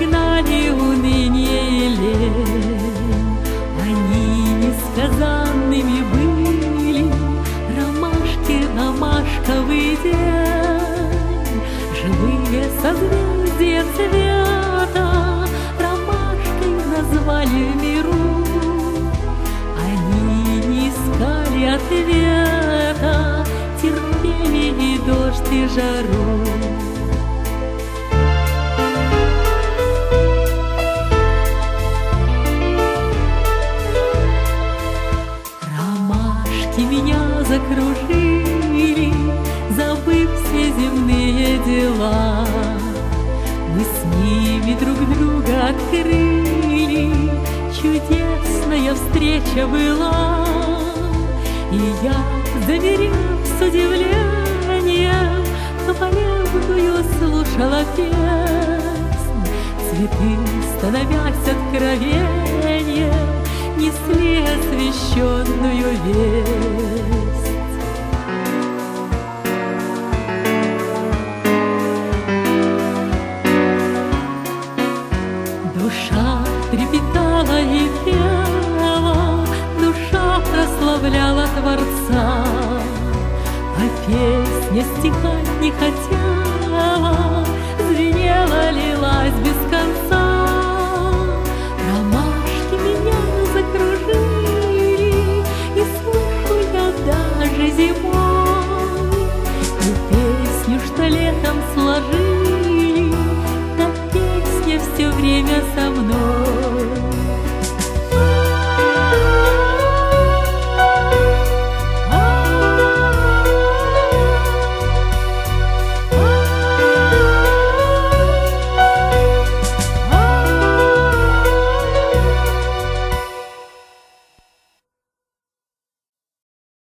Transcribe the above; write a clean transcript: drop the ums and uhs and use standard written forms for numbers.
прогнали уныние и лень. Они несказанными были, ромашки, ромашковый день. Живые созвездия цвета ромашкой назвали в миру. Они не искали ответа, терпели и дождь, и жару. Ромашки меня закружили, забыв все земные дела. Мы с ними друг друга открыли, чудесная встреча была. И я, замерев с удивлением, хвалебную слушала песнь. Цветы, становясь откровением, несли освященную весть. Душа трепетала и пела, душа прославляла Творца, а песня стихать не хотела, звенела, лилась без конца. Ромашки меня закружили, и слышу я даже зимой ту песню, что летом сложили, та песня все время со мной.